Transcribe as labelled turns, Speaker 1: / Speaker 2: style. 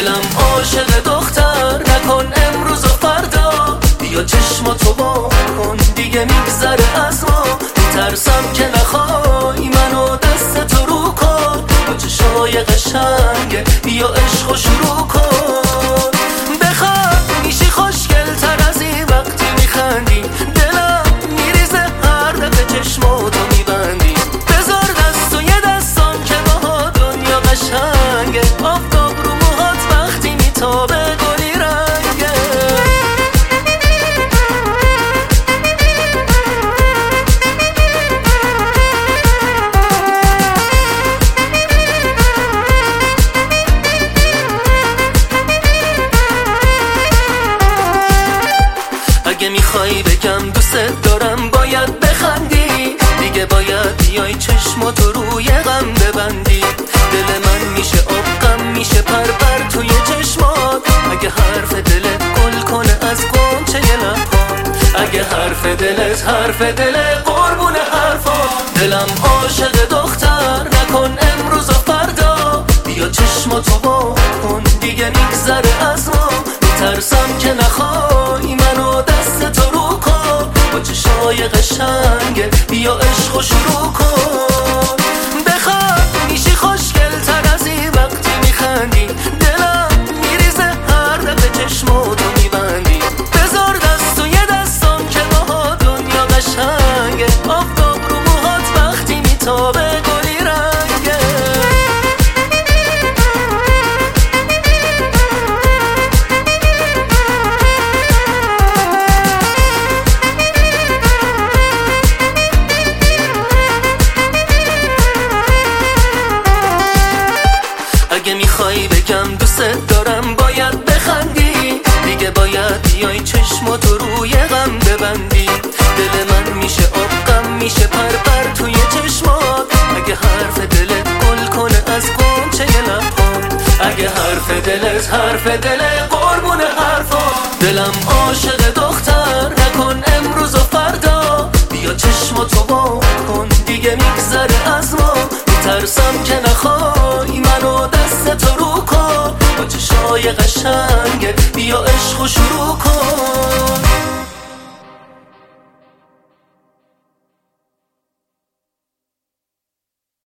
Speaker 1: دلم عاشق دختر، نکن امروز و فردا، بیا چشماتو وا کن دیگه میگذره از ما. میترسم که نخوای منو دستتو رو کن، با چشای قشنگه بیا عشقو شروع کن. بخواد میشی خوشگل تر از این وقتی میخندی، دلم میریزه هر دفعه چشماتو میبندی. بذار دست و یه دستان که با دنیا قشنگه، آفتاب رو موهات وقتی میتابه گلی رنگه. اگه میخوای بگم دوست دارم باید بخندی، دیگه باید بیای چشماتو روی غم ببندی. دل من میشه آب غم میشه پرپر توی چشمات، اگه حرف دلت گل کنه از غنچه لبات، اگه حرف دلت قربون حرفات. دلم عاشق دختر، نکن امروز و فردا، بیا چشماتو وا کن دیگه میگذره از ما. میترسم که نخوای منو دستتو رو کن، با چشای قشنگه بیا عشقو شروع کن. بخواد میشی خوشگل تر از این وقتی میخندی، دلم میریزه هر دفعه چشماتو میبندی. بذار دست و یه دستان که با دنیا قشنگه، آفتاب رو موهات وقتی میتابه گلی رنگه. اگه میخوای بگم دوست دارم باید بخندی، دیگه باید بیای چشماتو روی غم ببندی. دل من میشه آب غم میشه پرپر توی چشمات، اگه حرف دلت گل کنه از غنچه لبات، اگه حرف دلت قربون حرفات. دلم عاشق دختر، نکن امروز و فردا، بیا چشماتو وا کن دیگه میگذره از ما. میترسم که نخوای منو دستتو رو کن، با چشای قشنگ